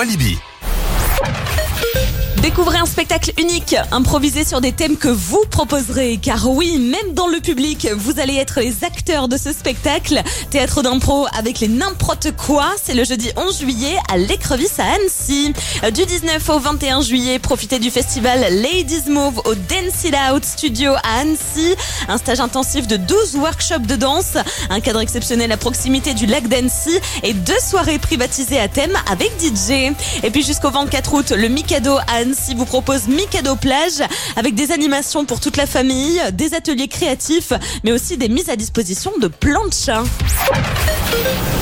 Walibi. Découvrez un spectacle unique, improvisé sur des thèmes que vous proposerez. Car oui, même dans le public, vous allez être les acteurs de ce spectacle. Théâtre d'impro avec les n'importe quoi. C'est le jeudi 11 juillet à l'Écrevisse à Annecy. Du 19 au 21 juillet, profitez du festival Ladies Move au Dance It Out Studio à Annecy. Un stage intensif de 12 workshops de danse, un cadre exceptionnel à proximité du lac d'Annecy et 2 soirées privatisées à thème avec DJ. Et puis jusqu'au 24 août, le Mikado à Annecy vous propose Mikado Plage avec des animations pour toute la famille, des ateliers créatifs, mais aussi des mises à disposition de planches.